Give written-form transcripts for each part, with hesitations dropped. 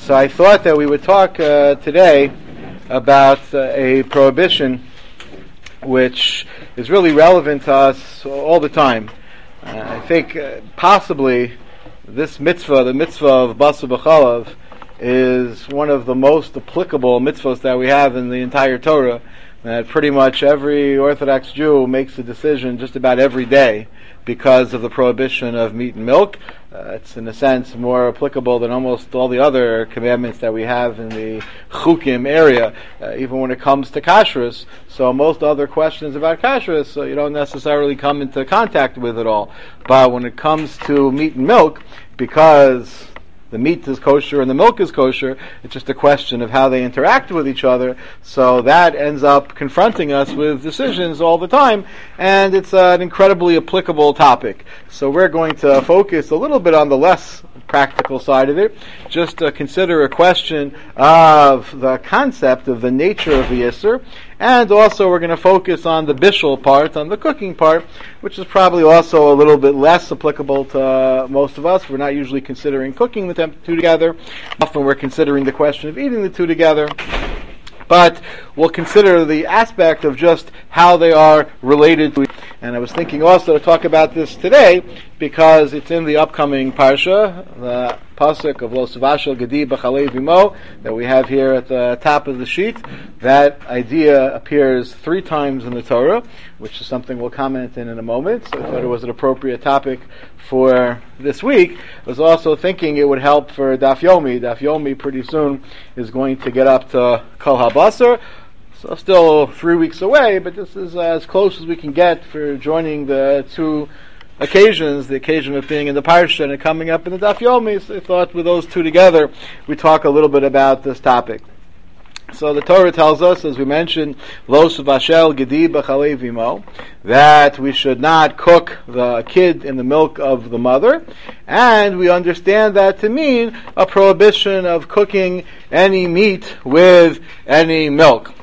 So I thought that we would talk today about a prohibition which is really relevant to us all the time. I think possibly this mitzvah, the mitzvah of Basar B'Chalav, is one of the most applicable mitzvahs that we have in the entire Torah. That pretty much every Orthodox Jew makes a decision just about every day because of the prohibition of meat and milk. It's in a sense more applicable than almost all the other commandments that we have in the Chukim area, even when it comes to kashrus. So most other questions about kashrus, you don't necessarily come into contact with it all. But when it comes to meat and milk, because the meat is kosher and the milk is kosher, it's just a question of how they interact with each other. So that ends up confronting us with decisions all the time, and it's an incredibly applicable topic. So we're going to focus a little bit on the less practical side of it, just to consider a question of the concept of the nature of the Isser, and also we're going to focus on the bishul part, on the cooking part, which is probably also a little bit less applicable to most of us. We're not usually considering cooking the two together. Often we're considering the question of eating the two together. But we'll consider the aspect of just how they are related to each other. And I was thinking also to talk about this today because it's in the upcoming parsha, the pasuk of Lo Savashel Gedi B'Chalei Vimo that we have here at the top of the sheet. That idea appears 3 times in the Torah, which is something we'll comment in a moment. So I thought it was an appropriate topic for this week. I was also thinking it would help for Daf Yomi. Daf Yomi pretty soon is going to get up to Kol HaBasar. So still 3 weeks away, but this is as close as we can get for joining the two occasions, the occasion of being in the Parsha and coming up in the Daf Yomi. So I thought with those two together, we talk a little bit about this topic. So the Torah tells us, as we mentioned, Lo Savashel Gedi B'Chalei Vimo, that we should not cook the kid in the milk of the mother, and we understand that to mean a prohibition of cooking any meat with any milk.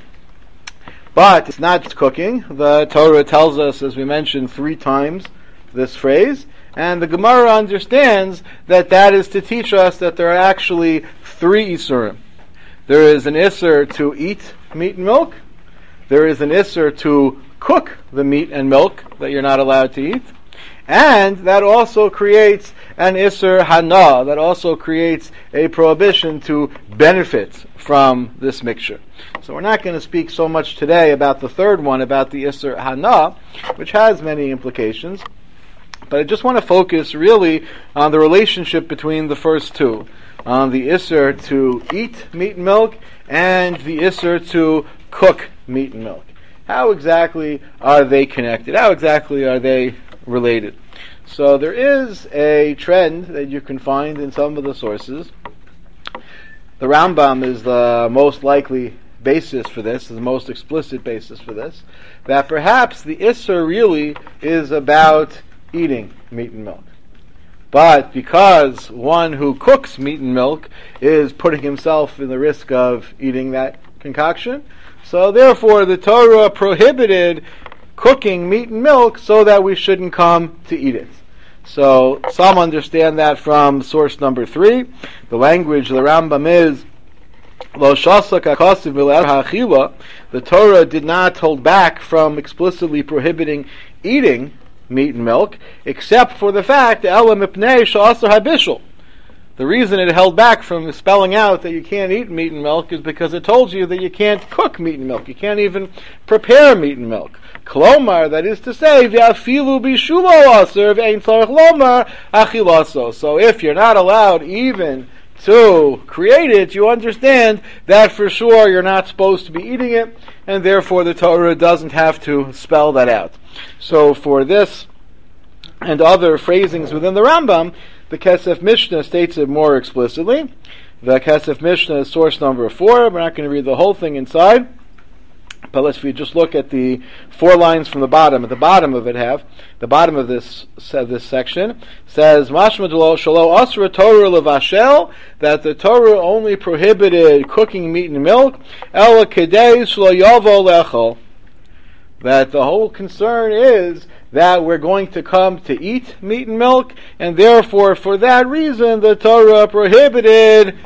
But it's not just cooking. The Torah tells us, as we mentioned 3 times, this phrase, and the Gemara understands that that is to teach us that there are actually 3 Isurim. There is an Isser to eat meat and milk. There is an Isser to cook the meat and milk that you're not allowed to eat. And that also creates an Isser Hana, that also creates a prohibition to benefit from this mixture. So we're not going to speak so much today about the third one, about the Isser Hana, which has many implications. But I just want to focus really on the relationship between the first two, on the Isser to eat meat and milk and the Isser to cook meat and milk. How exactly are they connected? How exactly are they related? So there is a trend that you can find in some of the sources. The Rambam is the most likely basis for this, is the most explicit basis for this, that perhaps the Isser really is about eating meat and milk. But because one who cooks meat and milk is putting himself in the risk of eating that concoction, so therefore the Torah prohibited cooking meat and milk so that we shouldn't come to eat it. So some understand that from source number 3. The language of the Rambam is Lo shasak hakasiv milar ha'achila. The Torah did not hold back from explicitly prohibiting eating meat and milk, except for the fact Ela mipnei she'asar habishul. The reason it held back from spelling out that you can't eat meat and milk is because it told you that you can't cook meat and milk. You can't even prepare meat and milk. Klomar, that is to say, v'afilu bishulo aser v'ein tzarich lomar achilaso. So if you're not allowed even to create it, you understand that for sure you're not supposed to be eating it, and therefore the Torah doesn't have to spell that out. So for this and other phrasings within the Rambam, the Kesef Mishnah states it more explicitly. The Kesef Mishnah is source number 4. We're not going to read the whole thing inside, but let's just look at the 4 lines from the bottom. At the bottom of it the bottom of this section says, Mashma shalo asra Torah levashel, that the Torah only prohibited cooking meat and milk, ela kedei shlo yavo lechol, that the whole concern is that we're going to come to eat meat and milk, and therefore for that reason the Torah prohibited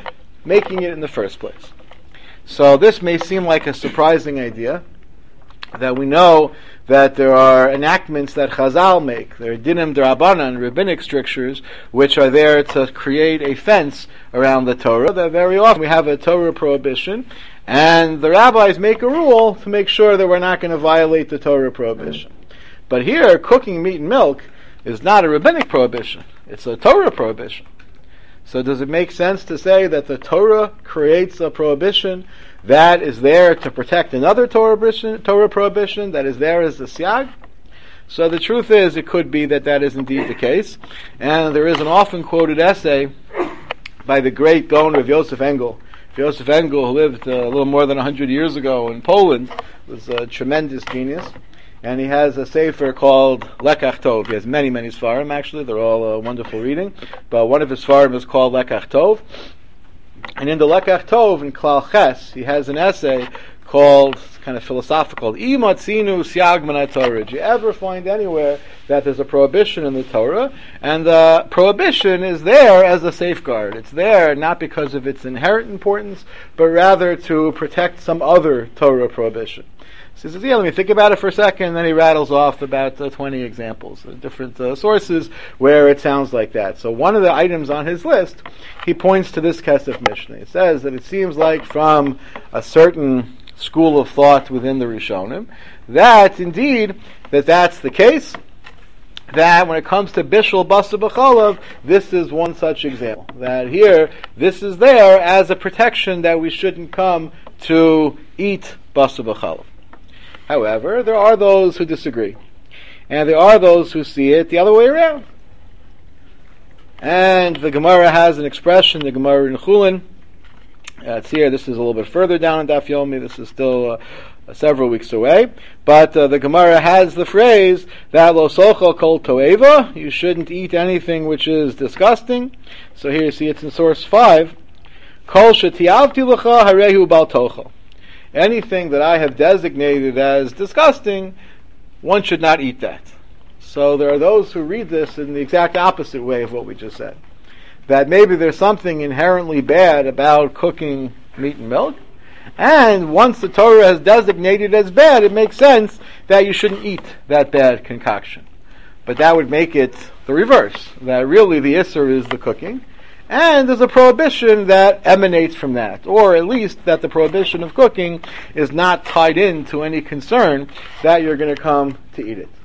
making it in the first place. So this may seem like a surprising idea, that we know that there are enactments that Chazal make. There are dinim d'Rabbanan, rabbinic strictures, which are there to create a fence around the Torah. That very often we have a Torah prohibition, and the rabbis make a rule to make sure that we're not going to violate the Torah prohibition. But here, cooking meat and milk is not a rabbinic prohibition. It's a Torah prohibition. So does it make sense to say that the Torah creates a prohibition that is there to protect another Torah prohibition that is there as a siyag? So the truth is, it could be that is indeed the case. And there is an often quoted essay by the great Gaon of Yosef Engel. Yosef Engel, who lived a little more than 100 years ago in Poland, was a tremendous genius. And he has a sefer called Lekach Tov. He has many, many Sfarim, actually. They're all wonderful reading. But one of his Sfarim is called Lekach Tov. And in the Lekach Tov, in Klal Ches, he has an essay called, kind of philosophical, Imatzinu Siag Minat Torah. Do you ever find anywhere that there's a prohibition in the Torah? And the prohibition is there as a safeguard. It's there not because of its inherent importance, but rather to protect some other Torah prohibition. So he says, let me think about it for a second, and then he rattles off about 20 examples, different sources where it sounds like that. So one of the items on his list, he points to this Kesef Mishnah. It says that it seems like from a certain school of thought within the Rishonim, that indeed, that's the case, that when it comes to Bishul Basa B'chalav, this is one such example. That here, this is there as a protection that we shouldn't come to eat Basa B'chalav. However, there are those who disagree. And there are those who see it the other way around. And the Gemara has an expression, the Gemara in Chulin. It's here, this is a little bit further down in Daf Yomi, this is still several weeks away. But the Gemara has the phrase that lo sochal kol toeva, you shouldn't eat anything which is disgusting. So here you see it's in source 5. Kol shetiavti lecha harehu bal tochel. Anything that I have designated as disgusting, one should not eat that. So there are those who read this in the exact opposite way of what we just said. That maybe there's something inherently bad about cooking meat and milk, and once the Torah has designated as bad, it makes sense that you shouldn't eat that bad concoction. But that would make it the reverse, that really the Isser is the cooking, and there's a prohibition that emanates from that, or at least that the prohibition of cooking is not tied into any concern that you're going to come to eat it.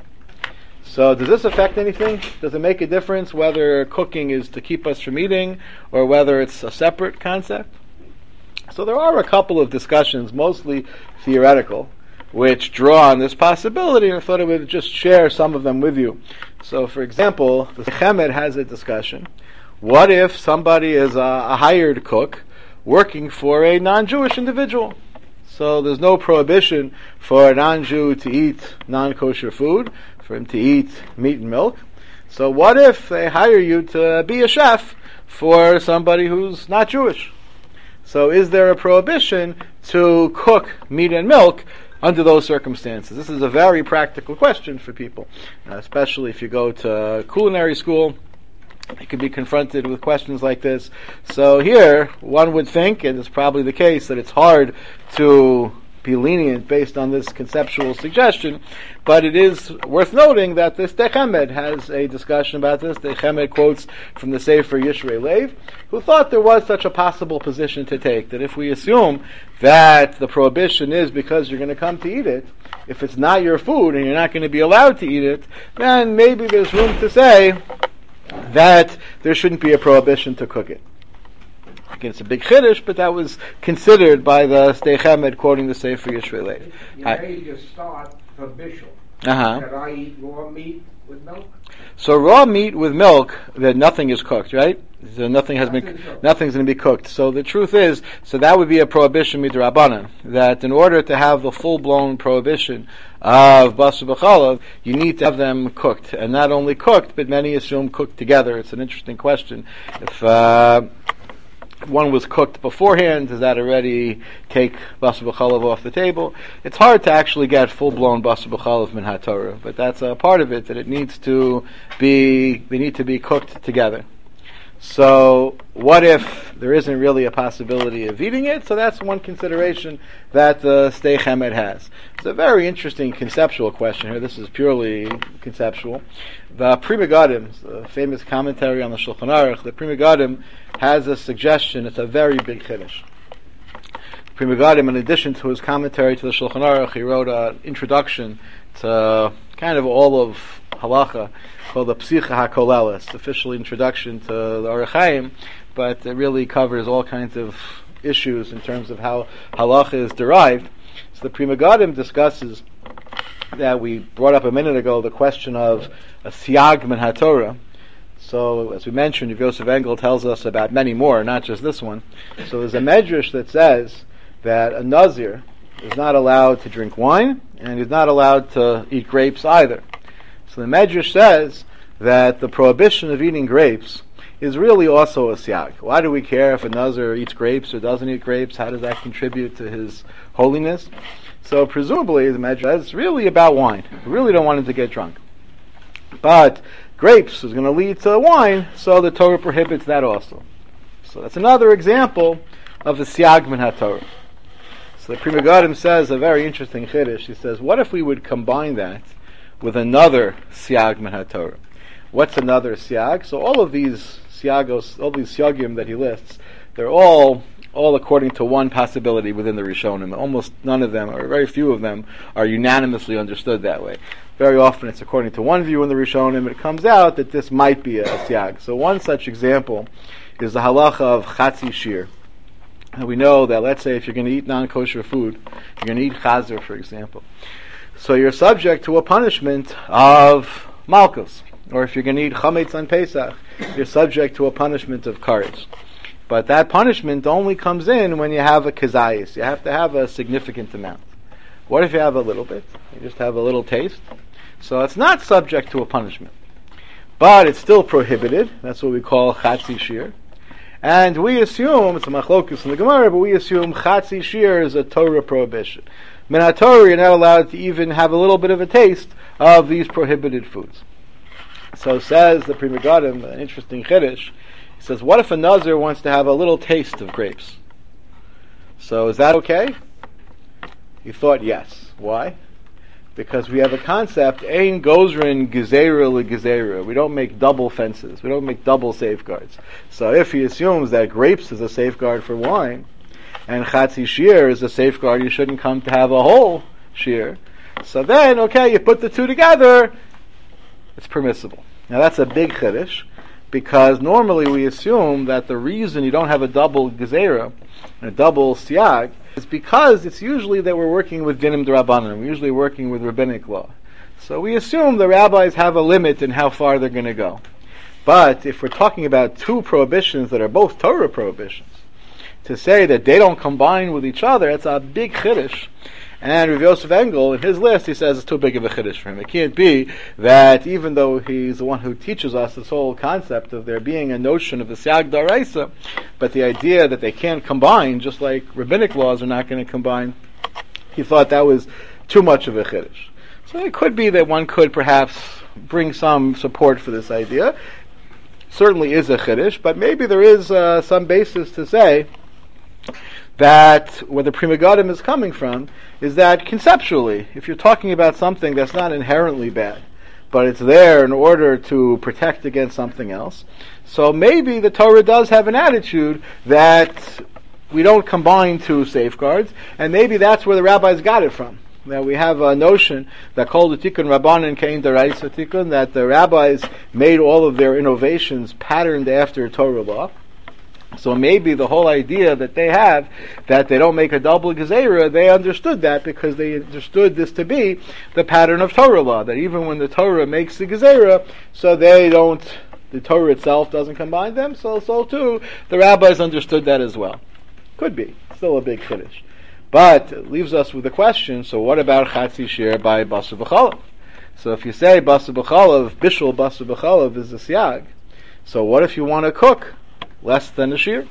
So does this affect anything? Does it make a difference whether cooking is to keep us from eating, or whether it's a separate concept? So there are a couple of discussions, mostly theoretical, which draw on this possibility, and I thought I would just share some of them with you. So for example, the Chemed has a discussion. What if somebody is a hired cook working for a non-Jewish individual? So there's no prohibition for a non-Jew to eat non-kosher food, for him to eat meat and milk. So what if they hire you to be a chef for somebody who's not Jewish? So is there a prohibition to cook meat and milk under those circumstances? This is a very practical question for people, especially if you go to culinary school. You can be confronted with questions like this. So here, one would think, and it's probably the case, that it's hard to be lenient based on this conceptual suggestion, but it is worth noting that this Techemed has a discussion about this. Techemed quotes from the Sefer Yishrei Lev, who thought there was such a possible position to take, that if we assume that the prohibition is because you're going to come to eat it, if it's not your food and you're not going to be allowed to eat it, then maybe there's room to say that there shouldn't be a prohibition to cook it. Again, it's a big chiddush, but that was considered by the Sdei Chemed quoting the Sefer Yishrei Lev. You made a start for Bishul. That I eat raw meat with milk? So raw meat with milk, that nothing is cooked, right? So nothing's going to be cooked. So the truth is, so that would be a prohibition midrabanan, that in order to have the full-blown prohibition of Basa B'chalav, you need to have them cooked. And not only cooked, but many assume cooked together. It's an interesting question. If one was cooked beforehand, does that already take Basa B'chalav off the table? It's hard to actually get full-blown Basa B'chalav min HaTorah, but that's a part of it, that they need to be cooked together. So what if there isn't really a possibility of eating it? So that's one consideration that the Stei Chemed has. It's a very interesting conceptual question here. This is purely conceptual. The Pri Megadim, the famous commentary on the Shulchan Aruch, the Pri Megadim has a suggestion. It's a very big chiddush. Pri Megadim, in addition to his commentary to the Shulchan Aruch, he wrote an introduction to kind of all of halacha called the Psicha HaKolelis, official introduction to the Orach Chaim, but it really covers all kinds of issues in terms of how halacha is derived. So the Pri Megadim discusses that we brought up a minute ago, the question of a siag min haTorah. So, as we mentioned, Yosef Engel tells us about many more, not just this one. So there's a medrash that says that a Nazir is not allowed to drink wine, and he's not allowed to eat grapes either. So the Medrash says that the prohibition of eating grapes is really also a siag. Why do we care if a Nazir eats grapes or doesn't eat grapes? How does that contribute to his holiness? So presumably the Medrash says it's really about wine. We really don't want him to get drunk. But grapes is going to lead to wine, so the Torah prohibits that also. So that's another example of the siag min haTorah. So the Pri Megadim says a very interesting chiddush. He says, what if we would combine that with another siag min haTorah? What's another siag? So all of these siagos, all these siagim that he lists, they're all according to one possibility within the Rishonim. Almost none of them, or very few of them, are unanimously understood that way. Very often it's according to one view in the Rishonim. It comes out that this might be a siag. So one such example is the halacha of chatzi shir. And we know that, let's say, if you're going to eat non-kosher food, you're going to eat chazer, for example. So you're subject to a punishment of malchus. Or if you're going to eat chametz on Pesach, you're subject to a punishment of karetz. But that punishment only comes in when you have a kazayis. You have to have a significant amount. What if you have a little bit? You just have a little taste. So it's not subject to a punishment. But it's still prohibited. That's what we call chatzi shir. And we assume, it's a machlokus in the Gemara, but we assume chatzi shir is a Torah prohibition. Min haTorah, you're not allowed to even have a little bit of a taste of these prohibited foods. So says the Pri Megadim, an interesting chiddush. He says, what if a Nazir wants to have a little taste of grapes? So is that okay? He thought yes. Why? Because we have a concept, ein gozrin gezerah legezerah. We don't make double fences. We don't make double safeguards. So if he assumes that grapes is a safeguard for wine, and chatzi shir is a safeguard, you shouldn't come to have a whole shir. So then, okay, you put the two together, it's permissible. Now that's a big chiddush, because normally we assume that the reason you don't have a double gezerah, a double siag, is because it's usually that we're working with dinim d'Rabbanan. We're usually working with rabbinic law. So we assume the rabbis have a limit in how far they're going to go. But if we're talking about two prohibitions that are both Torah prohibitions, to say that they don't combine with each other, it's a big chiddush. And Rav Yosef Engel, in his list, he says it's too big of a chiddush for him. It can't be that, even though he's the one who teaches us this whole concept of there being a notion of the siag d'oraisa, but the idea that they can't combine, just like rabbinic laws are not going to combine, he thought that was too much of a chiddush. So it could be that one could perhaps bring some support for this idea. Certainly is a chiddush, but maybe there is some basis to say that where the Pri Megadim is coming from is that conceptually, if you're talking about something that's not inherently bad, but it's there in order to protect against something else, so maybe the Torah does have an attitude that we don't combine two safeguards, and maybe that's where the rabbis got it from. That we have a notion that called the Tikkun Rabbanan Kein D'Oraisa Tikkun, that the rabbis made all of their innovations patterned after Torah law. So maybe the whole idea that they have, that they don't make a double gezerah, they understood that because they understood this to be the pattern of Torah law, that even when the Torah makes the gezerah, so they don't, the Torah itself doesn't combine them, so too, the rabbis understood that as well. Could be. Still a big chiddush. But it leaves us with the question, so what about chatzi shir by basar b'chalav? So if you say basar b'chalav, bishul basar b'chalav is a siag, so what if you want to cook less than a shir?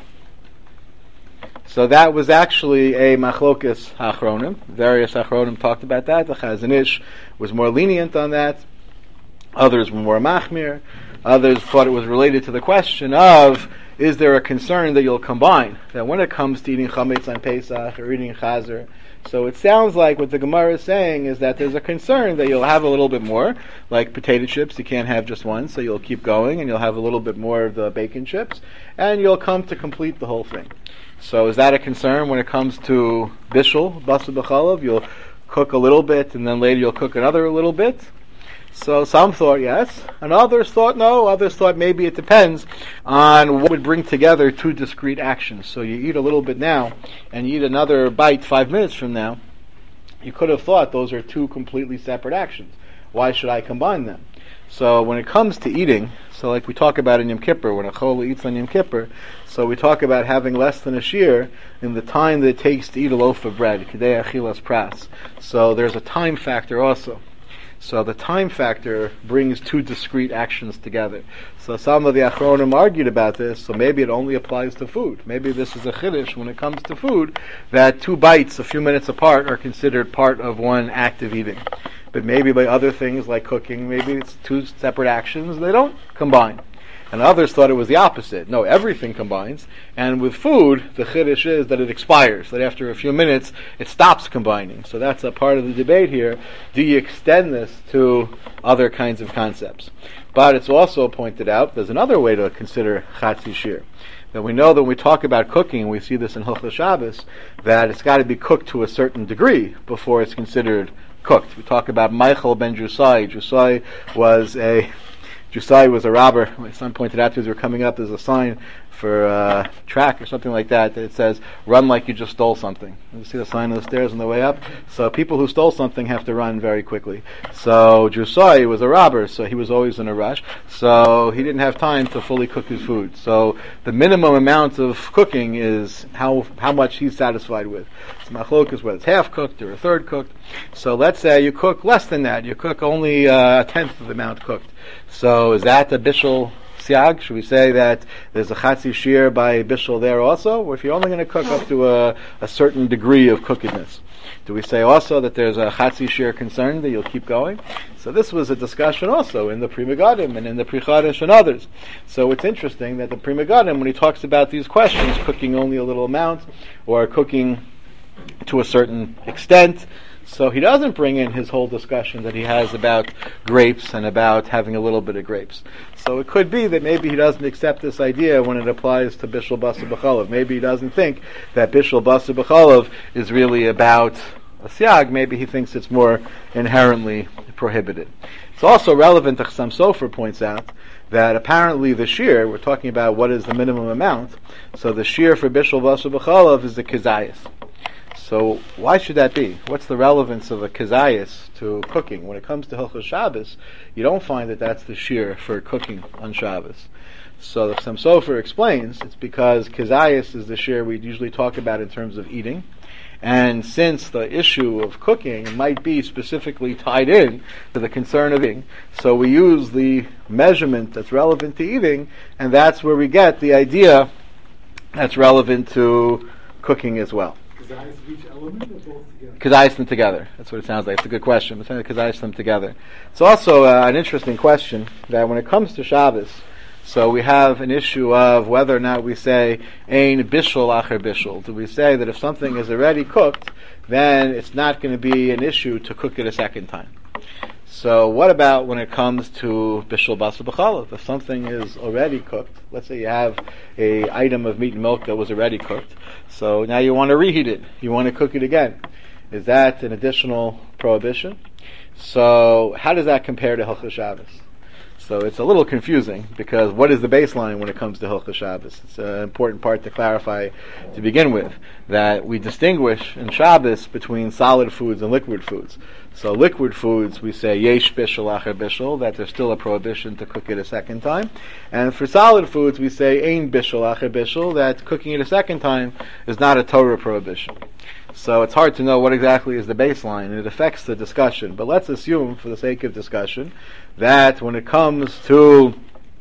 So that was actually a machlokas hachronim. Various hachronim talked about that. The Chazon Ish was more lenient on that. Others were more machmir. Others thought it was related to the question of, is there a concern that you'll combine? That when it comes to eating chametz on Pesach or eating chazer, so it sounds like what the Gemara is saying is that there's a concern that you'll have a little bit more, like potato chips, you can't have just one, so you'll keep going and you'll have a little bit more of the bacon chips, and you'll come to complete the whole thing. So is that a concern when it comes to bishul, basar b'chalav? You'll cook a little bit and then later you'll cook another little bit? So some thought yes, and others thought no. Others thought maybe it depends on what would bring together two discrete actions. So you eat a little bit now, and you eat another bite 5 minutes from now. You could have thought those are two completely separate actions. Why should I combine them? So when it comes to eating, so like we talk about in Yom Kippur, when a chol eats on Yom Kippur, so we talk about having less than a shear in the time that it takes to eat a loaf of bread, k'dei achilas pras. So there's a time factor also. So the time factor brings two discrete actions together. So some of the Achronim argued about this, so maybe it only applies to food. Maybe this is a chiddush when it comes to food, that 2 bites a few minutes apart are considered part of one act of eating. But maybe by other things like cooking, maybe it's 2 separate actions, they don't combine. And others thought it was the opposite. No, everything combines. And with food, the chiddush is that it expires, that after a few minutes, it stops combining. So that's a part of the debate here. Do you extend this to other kinds of concepts? But it's also pointed out, there's another way to consider chatzi shir. That we know that when we talk about cooking, we see this in Hilchos Shabbos, that it's got to be cooked to a certain degree before it's considered cooked. We talk about Michael ben Jusai. Jusai was a robber. My son pointed out to us, we were coming up, there's a sign for track or something like that it says, run like you just stole something. You see the sign on the stairs on the way up? So people who stole something have to run very quickly. So Jusai was a robber, so he was always in a rush. So he didn't have time to fully cook his food. So the minimum amount of cooking is how much he's satisfied with. It's machlokas whether it's half cooked or a third cooked. So let's say you cook less than that. You cook only a tenth of the amount cooked. So is that a bishul siag? Should we say that there's a chatzi shir by bishul there also? Or if you're only going to cook up to a certain degree of cookedness? Do we say also that there's a chatzi shir concern that you'll keep going? So this was a discussion also in the Pri Megadim and in the Pri Chadash and others. So it's interesting that the Pri Megadim, when he talks about these questions, cooking only a little amount or cooking to a certain extent, so he doesn't bring in his whole discussion that he has about grapes and about having a little bit of grapes. So it could be that maybe he doesn't accept this idea when it applies to Bishul Basar B'chalav. Maybe he doesn't think that Bishul Basar B'chalav is really about a siag. Maybe he thinks it's more inherently prohibited. It's also relevant, Chassam Sofer points out, that apparently the shear, we're talking about what is the minimum amount, so the shear for Bishul Basar B'chalav is the kizayis. So why should that be? What's the relevance of a kizayis to cooking? When it comes to Hilchos Shabbos, you don't find that that's the shear for cooking on Shabbos. So the Chassam Sofer explains it's because kizayis is the shear we usually talk about in terms of eating. And since the issue of cooking might be specifically tied in to the concern of eating, so we use the measurement that's relevant to eating, and that's where we get the idea that's relevant to cooking as well. Each element or both together? Kazayis them together. That's what it sounds like. It's a good question. Kazayis them together. It's also an interesting question that when it comes to Shabbos, so we have an issue of whether or not we say ein bishul acher bishul. Do we say that if something is already cooked, then it's not going to be an issue to cook it a second time? So what about when it comes to bishul basar b'chalav? If something is already cooked, let's say you have a item of meat and milk that was already cooked, so now you want to reheat it, you want to cook it again. Is that an additional prohibition? So how does that compare to Hilchos Shabbos? So it's a little confusing because what is the baseline when it comes to Hilchos Shabbos? It's an important part to clarify to begin with, that we distinguish in Shabbos between solid foods and liquid foods. So liquid foods, we say yesh bishul acher bishul, that there's still a prohibition to cook it a second time. And for solid foods, we say ein bishul acher bishul, that cooking it a second time is not a Torah prohibition. So it's hard to know what exactly is the baseline, and it affects the discussion. But let's assume, for the sake of discussion, that when it comes to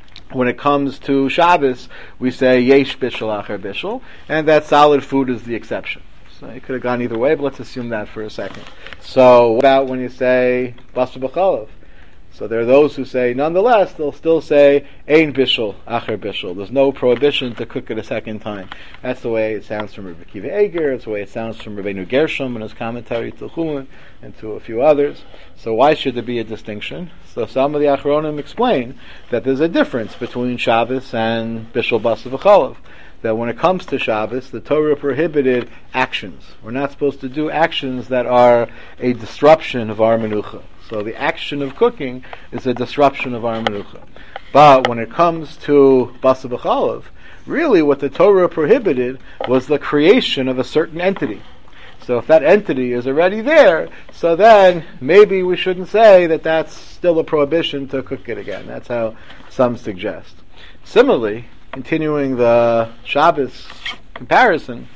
Shabbos, we say yesh bishul acher bishul, and that solid food is the exception. So it could have gone either way, but let's assume that for a second. So what about when you say basar b'chalav? So there are those who say, nonetheless, they'll still say, Ein bishul, acher bishul. There's no prohibition to cook it a second time. That's the way it sounds from Rabbi Akiva Eiger, it's the way it sounds from Rabbeinu Gershom in his commentary to Chulin and to a few others. So why should there be a distinction? So some of the Achronim explain that there's a difference between Shabbos and bishul basa v'chalav. That when it comes to Shabbos, the Torah prohibited actions. We're not supposed to do actions that are a disruption of our menucha. So the action of cooking is a disruption of our menucha. But when it comes to basa b'chalav, really what the Torah prohibited was the creation of a certain entity. So if that entity is already there, so then maybe we shouldn't say that that's still a prohibition to cook it again. That's how some suggest. Similarly, continuing the Shabbos comparison,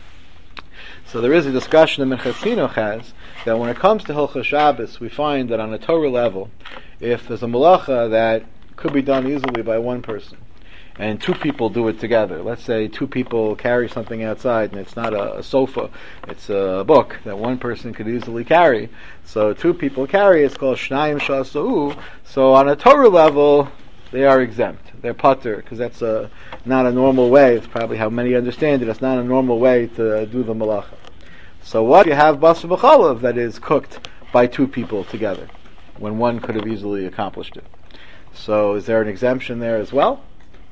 so there is a discussion that Minchas Chinuch has that when it comes to Hilchos Shabbos, we find that on a Torah level, if there's a malacha that could be done easily by one person, and two people do it together, let's say two people carry something outside, and it's not a sofa, it's a book that one person could easily carry, so two people carry, it's called Shnayim Shasa'u, so on a Torah level, they are exempt. They're patur, because that's not a normal way. It's probably how many understand it. It's not a normal way to do the malacha. So what you have basa v'chalav that is cooked by two people together, when one could have easily accomplished it. So is there an exemption there as well?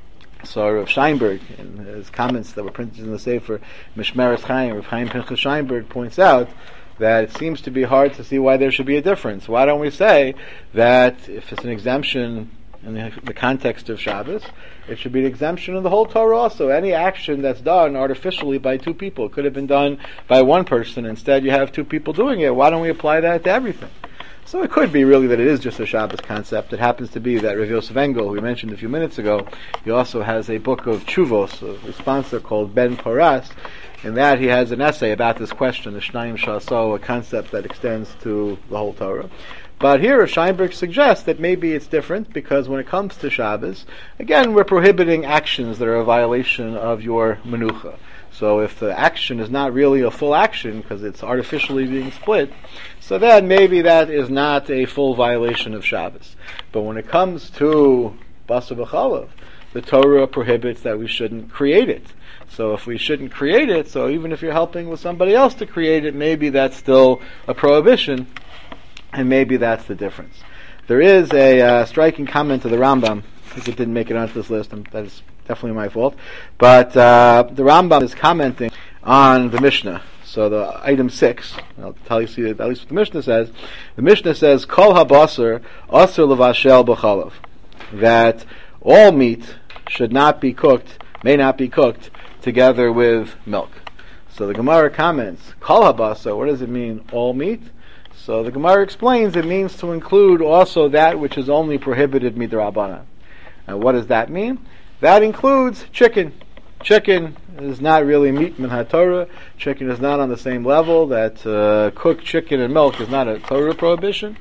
So Rav Sheinberg, in his comments that were printed in the Sefer Mishmeres Chaim, Rav Chaim Pinchas Sheinberg points out that it seems to be hard to see why there should be a difference. Why don't we say that if it's an exemption in the context of Shabbos, it should be an exemption of the whole Torah also. Any action that's done artificially by two people could have been done by one person. Instead, you have two people doing it. Why don't we apply that to everything? So it could be really that it is just a Shabbos concept. It happens to be that Rav Yosef Engel, who we mentioned a few minutes ago, he also has a book of Tshuvos, a responser called Ben Paras. In that he has an essay about this question, the Shnayim Shasa'u, a concept that extends to the whole Torah. But here, Sheinberg suggests that maybe it's different because when it comes to Shabbos, again, we're prohibiting actions that are a violation of your menucha. So if the action is not really a full action because it's artificially being split, so then maybe that is not a full violation of Shabbos. But when it comes to basa v'chalav, the Torah prohibits that we shouldn't create it. So if we shouldn't create it, so even if you're helping with somebody else to create it, maybe that's still a prohibition. And maybe that's the difference. There is a striking comment of the Rambam. I think it didn't make it onto this list. That is definitely my fault. But the Rambam is commenting on the Mishnah. So the item 6, I'll tell you at least what the Mishnah says. The Mishnah says, Kol habasar asur levashel b'chalav. That all meat should not be cooked, may not be cooked, together with milk. So the Gemara comments, Kol habasar, what does it mean, all meat? So the Gemara explains it means to include also that which is only prohibited midrabanan. And what does that mean? That includes chicken. Chicken is not really meat min haTorah. Chicken is not on the same level. That cooked chicken and milk is not a Torah prohibition.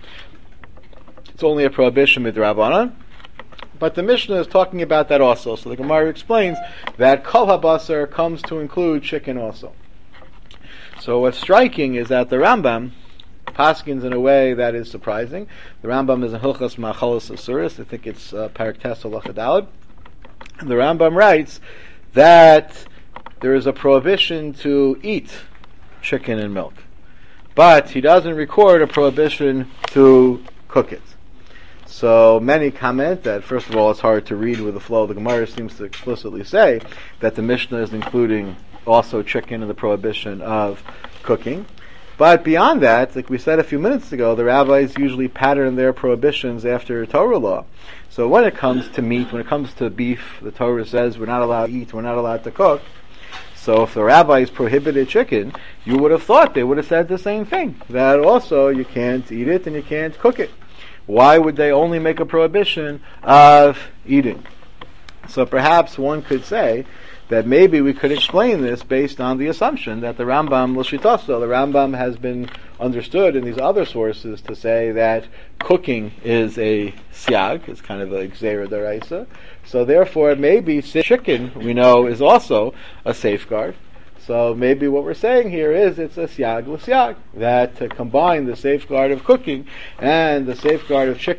It's only a prohibition midrabanan. But the Mishnah is talking about that also. So the Gemara explains that kol habasar comes to include chicken also. So what's striking is that the Rambam paskins in a way that is surprising. The Rambam is in Hilchos Ma'achalos Asuros. I think it's Parak Tes Halacha Daled. And the Rambam writes that there is a prohibition to eat chicken and milk, but he doesn't record a prohibition to cook it. So many comment that, first of all, it's hard to read with the flow. The Gemara seems to explicitly say that the Mishnah is including also chicken in the prohibition of cooking. But beyond that, like we said a few minutes ago, the rabbis usually pattern their prohibitions after Torah law. So when it comes to meat, when it comes to beef, the Torah says we're not allowed to eat, we're not allowed to cook. So if the rabbis prohibited chicken, you would have thought they would have said the same thing, that also you can't eat it and you can't cook it. Why would they only make a prohibition of eating? So perhaps one could say that maybe we could explain this based on the assumption that the Rambam, L'shitaso, the Rambam has been understood in these other sources to say that cooking is a siag, it's kind of a gzeira d'oraisa. So therefore, maybe chicken, we know, is also a safeguard. So maybe what we're saying here is it's a siag l'siag, that to combine the safeguard of cooking and the safeguard of chicken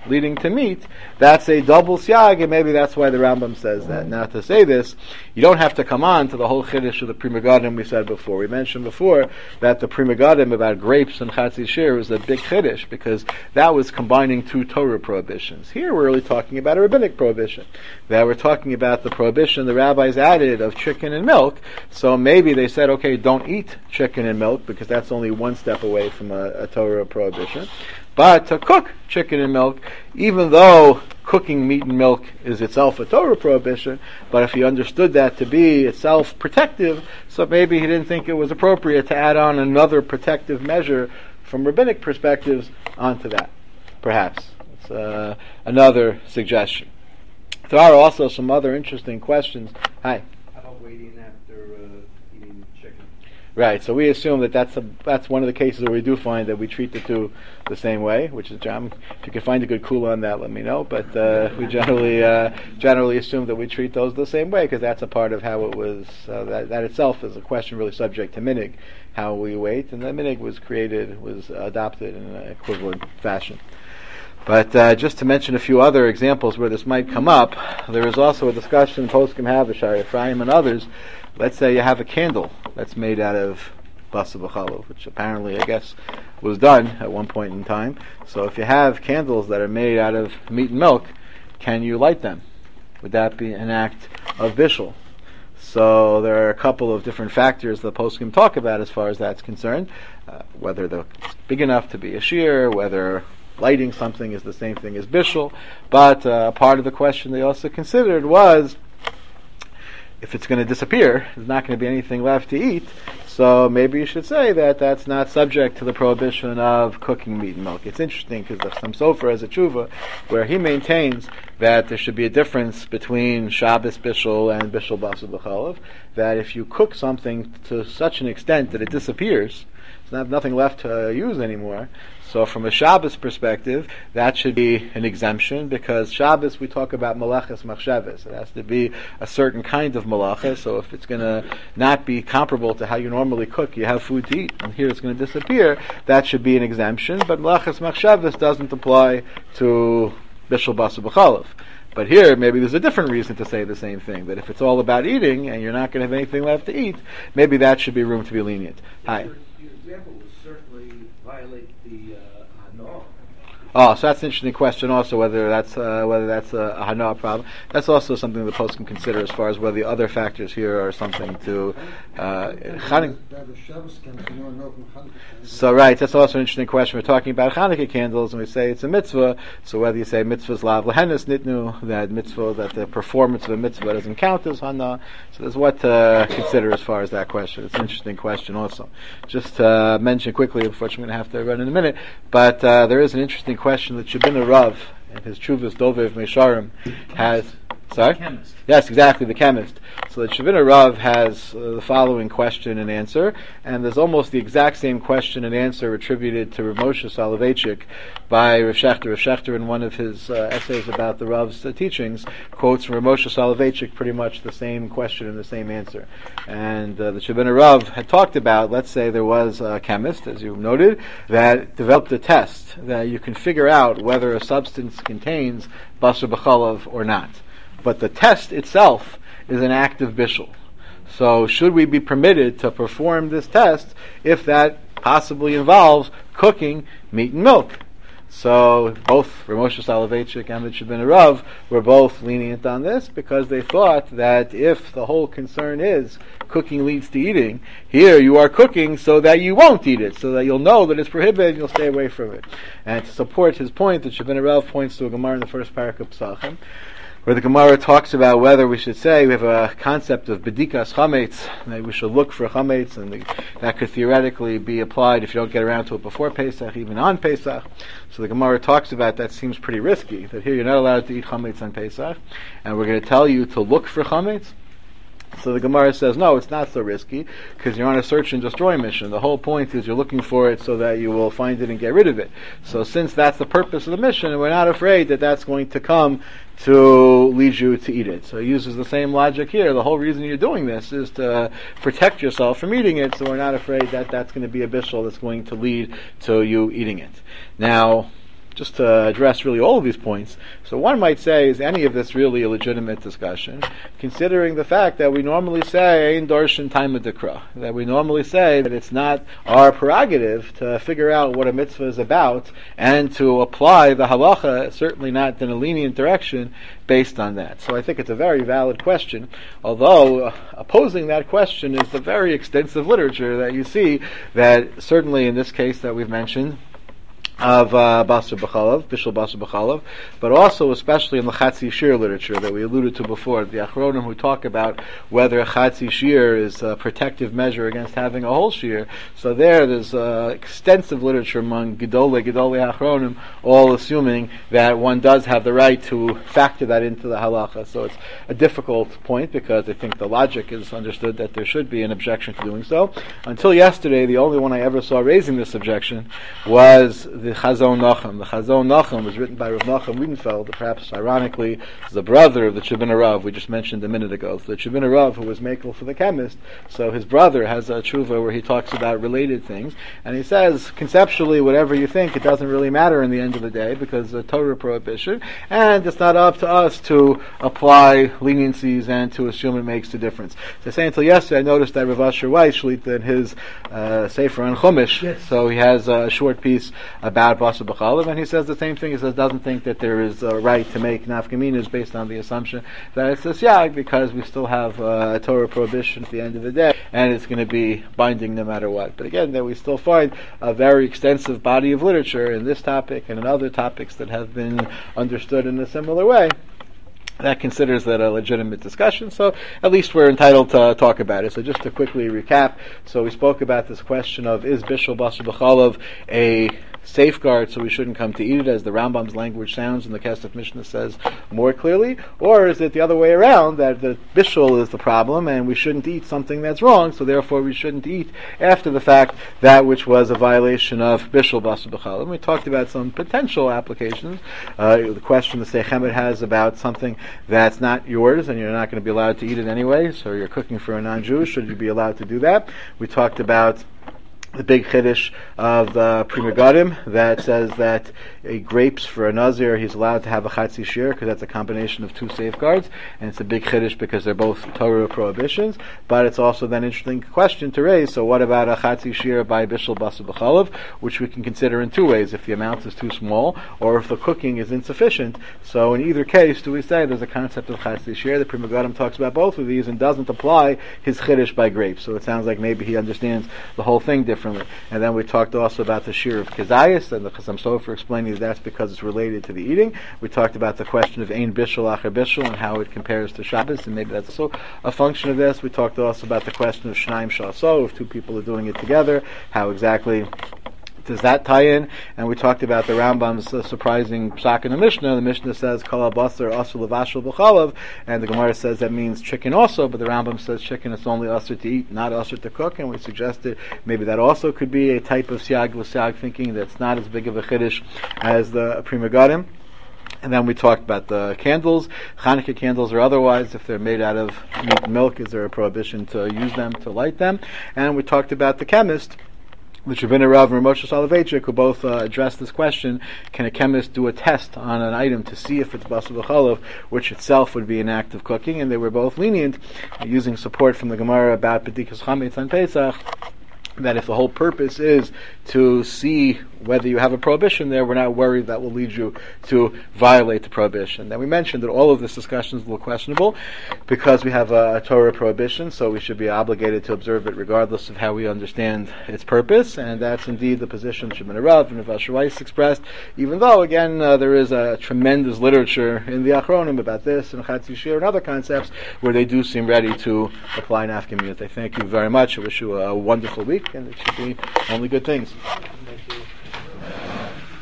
leading to meat, that's a double siag, and maybe that's why the Rambam says that. Now, to say this, you don't have to come on to the whole chiddush of the Pri Megadim we said before. We mentioned before that the Pri Megadim about grapes and Chatzi Shir was a big chiddush, because that was combining two Torah prohibitions. Here we're really talking about a rabbinic prohibition. That we're talking about the prohibition the rabbis added of chicken and milk, so maybe they said, okay, don't eat chicken and milk, because that's only one step away from a Torah prohibition. But to cook chicken and milk, even though cooking meat and milk is itself a Torah prohibition, but if he understood that to be itself protective, so maybe he didn't think it was appropriate to add on another protective measure from rabbinic perspectives onto that. Perhaps. It's another suggestion. There are also some other interesting questions. Hi. How about waiting after eating chicken? Right, so we assume that's one of the cases where we do find that we treat the two the same way, which is, if you can find a good kula on that, let me know, but we generally assume that we treat those the same way, because that's a part of how it was, that itself is a question really subject to minig, how we wait, and the minig was adopted in an equivalent fashion. But just to mention a few other examples where this might come up, there is also a discussion in Poskim Havashar, Ephraim and others. Let's say you have a candle that's made out of basa b'chalav, which apparently, I guess, was done at one point in time. So if you have candles that are made out of meat and milk, can you light them? Would that be an act of bishul? So there are a couple of different factors the poskim talk about as far as that's concerned. Whether they're big enough to be a shear, whether lighting something is the same thing as bishul. But part of the question they also considered was, if it's going to disappear, there's not going to be anything left to eat, so maybe you should say that that's not subject to the prohibition of cooking meat and milk. It's interesting because the Chassam Sofer has a tshuva where he maintains that there should be a difference between Shabbos bishul and bishul basa b'chalav, that if you cook something to such an extent that it disappears, there's nothing left to use anymore. So from a Shabbos perspective, that should be an exemption, because Shabbos we talk about malaches machshavos. It has to be a certain kind of malacha, so if it's going to not be comparable to how you normally cook, you have food to eat, and here it's going to disappear, that should be an exemption, but malaches machshavos doesn't apply to bishul basa b'chalav. But here, maybe there's a different reason to say the same thing, that if it's all about eating, and you're not going to have anything left to eat, maybe that should be room to be lenient. Hi. Your example would certainly violate the Hanoah. Oh, so that's an interesting question also, whether that's a Hanoah problem. That's also something the post can consider as far as whether the other factors here are something to So right, that's also an interesting question. We're talking about Chanukah candles, and we say it's a mitzvah, so whether you say mitzvah's lav lehenes nitnu, that mitzvah, that the performance of a mitzvah doesn't count as Hana, so there's what to consider as far as that question. It's an interesting question also. Just to mention quickly, unfortunately I'm going to have to run in a minute, but there is an interesting question that Shabbat Rav, in his Chuvas Dovev Mesharim, has... Sorry? Chemist. Yes, exactly, the chemist. So the Shavina Rav has the following question and answer, and there's almost the exact same question and answer attributed to Rav Moshe Soloveitchik by Rav Shechter. Rav Shechter, in one of his essays about the Rav's teachings, quotes from Rav Moshe Soloveitchik pretty much the same question and the same answer. And the Shavina Rav had talked about, let's say there was a chemist, as you noted, that developed a test that you can figure out whether a substance contains basar b'chalav or not. But the test itself is an act of bishul. So should we be permitted to perform this test if that possibly involves cooking meat and milk? So both Rav Moshe Soloveitchik and the Shabbat Rav were both lenient on this, because they thought that if the whole concern is cooking leads to eating, here you are cooking so that you won't eat it, so that you'll know that it's prohibited and you'll stay away from it. And to support his point, the Shabbat Rav points to a Gemara in the first parak of Pesachim, where the Gemara talks about whether we should say, we have a concept of bedikas chametz, that we should look for chametz, and that could theoretically be applied if you don't get around to it before Pesach, even on Pesach. So the Gemara talks about that seems pretty risky, that here you're not allowed to eat chametz on Pesach, and we're going to tell you to look for chametz. So the Gemara says, no, it's not so risky, because you're on a search and destroy mission. The whole point is you're looking for it so that you will find it and get rid of it. So since that's the purpose of the mission, we're not afraid that that's going to come to lead you to eat it. So he uses the same logic here. The whole reason you're doing this is to protect yourself from eating it, so we're not afraid that that's going to be a bishul that's going to lead to you eating it. Now, just to address really all of these points. So one might say, is any of this really a legitimate discussion, considering the fact that we normally say, Ein Darshan Taima Dekra, that we normally say that it's not our prerogative to figure out what a mitzvah is about and to apply the halacha, certainly not in a lenient direction, based on that. So I think it's a very valid question, although opposing that question is the very extensive literature that you see, that certainly in this case that we've mentioned, of Basar B'chalav, Bishul Basar B'chalav, but also especially in the Chatzi Shir literature that we alluded to before, the Achronim who talk about whether a Chatzi Shir is a protective measure against having a whole Shir. So there's extensive literature among Gedolei Achronim, all assuming that one does have the right to factor that into the halacha. So it's a difficult point, because I think the logic is understood that there should be an objection to doing so. Until yesterday, the only one I ever saw raising this objection was the Chazon Nachum. The Chazon Nachum was written by Rav Nachum Wiedenfeld, perhaps ironically the brother of the Chibin Rav we just mentioned a minute ago. So the Chibin Rav, who was makel for the chemist, so his brother has a tshuva where he talks about related things, and he says, conceptually, whatever you think, it doesn't really matter in the end of the day, because the Torah prohibition, and it's not up to us to apply leniencies and to assume it makes a difference. So say until yesterday, I noticed that Rav Asher Weiss, in his Sefer on Chumash, yes. So he has a short piece about Basar B'chalav, and he says the same thing. He says doesn't think that there is a right to make nafkaminas based on the assumption that it's a siyag, because we still have a Torah prohibition at the end of the day, and it's going to be binding no matter what. But again, there we still find a very extensive body of literature in this topic and in other topics that have been understood in a similar way that considers that a legitimate discussion, so at least we're entitled to talk about it. So just to quickly recap, so we spoke about this question of, is Bishul Basar B'chalav a safeguard so we shouldn't come to eat it, as the Rambam's language sounds and the Kesef Mishnah says more clearly, or is it the other way around, that the Bishul is the problem and we shouldn't eat something that's wrong, so therefore we shouldn't eat after the fact that which was a violation of Bishul Basar B'chalav. We talked about some potential applications, the question the Seich Hemet has about something that's not yours and you're not going to be allowed to eat it anyway, so you're cooking for a non-Jew, should you be allowed to do that? We talked about the big chiddush of the Pri Megadim that says that grapes for a Nazir, he's allowed to have a Chatzi Shir, because that's a combination of two safeguards, and it's a big chiddush because they're both Torah prohibitions. But it's also then an interesting question to raise, so what about a Chatzi Shir by Bishul Basar B'chalav, which we can consider in two ways, if the amount is too small, or if the cooking is insufficient. So in either case, do we say there's a concept of Chatzi Shir? The Pri Megadim talks about both of these and doesn't apply his chiddush by grapes. So it sounds like maybe he understands the whole thing differently. And then we talked also about the Shir of Kezayis, and the Chasam Sofer explaining that's because it's related to the eating. We talked about the question of Ein Bishul Acher Bishul and how it compares to Shabbos, and maybe that's also a function of this. We talked also about the question of Shnaim Shaso, if two people are doing it together, how exactly does that tie in? And we talked about the Rambam's surprising psak in the Mishnah. The Mishnah says Kol basar asur levashul b'chalav, and the Gemara says that means chicken also, but the Rambam says chicken is only asur to eat, not asur to cook, and we suggested maybe that also could be a type of siag l'siag thinking that's not as big of a chiddush as the Pri Megadim. And then we talked about the candles, Hanukkah candles or otherwise, if they're made out of meat and milk, is there a prohibition to use them, to light them? And we talked about the chemist, the Chibin Rav and Moshe Soloveitchik, who both addressed this question: can a chemist do a test on an item to see if it's Basar B'chalav, which itself would be an act of cooking? And they were both lenient, using support from the Gemara about B'dikas Chametz on Pesach, that if the whole purpose is to see whether you have a prohibition there, we're not worried that will lead you to violate the prohibition. Then we mentioned that all of this discussion is a little questionable because we have a Torah prohibition, so we should be obligated to observe it regardless of how we understand its purpose, and that's indeed the position Shimon Rav and Rav Asher Weiss expressed, even though, again, there is a tremendous literature in the Achronim about this and Chatzi Shir and other concepts where they do seem ready to apply nafka miut. I thank you very much. I wish you a wonderful week, and it should be only good things.